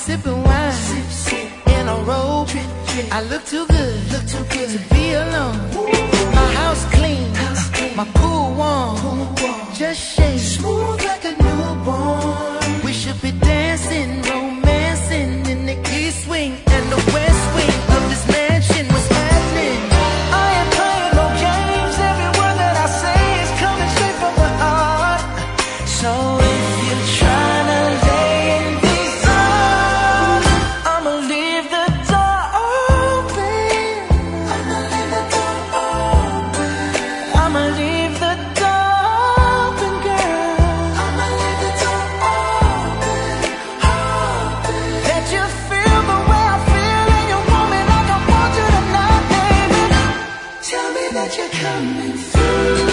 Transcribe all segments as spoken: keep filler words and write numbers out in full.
sipping wine, sip, sip. In a robe, drip, drip. I look too good, look too good to be alone. My house clean, house clean. My pool warm, pool warm. Just shake smooth like a newborn. We should be dancing, romancing in the east wing and the west wing of this mansion. What's happening? I ain't playing no games. Every word that I say is coming straight from the heart. So if you're trying to lay in these arms, I'ma leave the door open. I'ma leave the door open. I'ma leave the door open, girl. I'ma leave the door open, open. Let you feel the way I feel, and you want me like I want you tonight, baby. Tell me that you're coming through.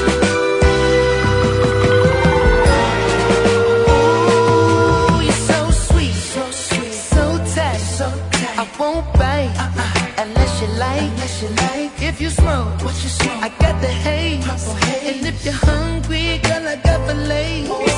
I won't bite uh-uh. unless you like. Unless you like. If you smoke, what you smoke? I got the haze. And if you're hungry, girl, I got the lace.